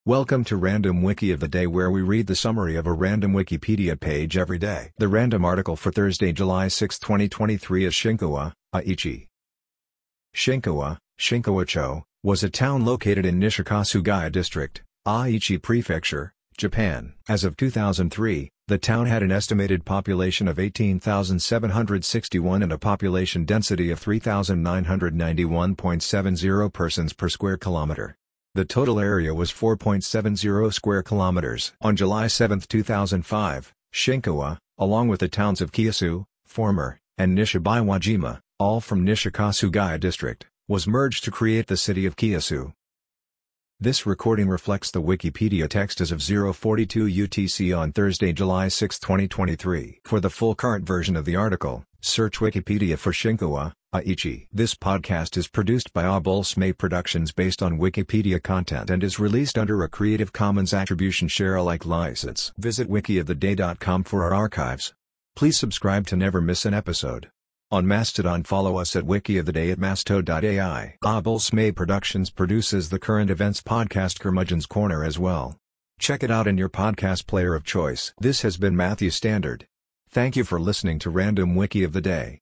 Welcome to Random Wiki of the Day, where we read the summary of a random Wikipedia page every day. The random article for Thursday, July 6, 2023 is Shinkawa, Aichi. Shinkawa-cho, was a town located in Nishikasugaya District, Aichi Prefecture, Japan. As of 2003, the town had an estimated population of 18,761 and a population density of 3,991.70 persons per square kilometer. The total area was 4.70 square kilometers. On July 7, 2005, Shinkawa, along with the towns of Kiyosu, former, and Nishibiwajima, all from Nishikasugaya District, was merged to create the city of Kiyosu. This recording reflects the Wikipedia text as of 042 UTC on Thursday, July 6, 2023. For the full current version of the article, search Wikipedia for Shinkawa, Aichi. This podcast is produced by Abulsme Productions based on Wikipedia content and is released under a Creative Commons Attribution Share Alike license. Visit wikioftheday.com for our archives. Please subscribe to never miss an episode. On Mastodon, follow us at wikioftheday at masto.ai. Abulsme Productions produces the Current Events podcast Curmudgeon's Corner as well. Check it out in your podcast player of choice. This has been Matthew Standard. Thank you for listening to Random Wiki of the Day.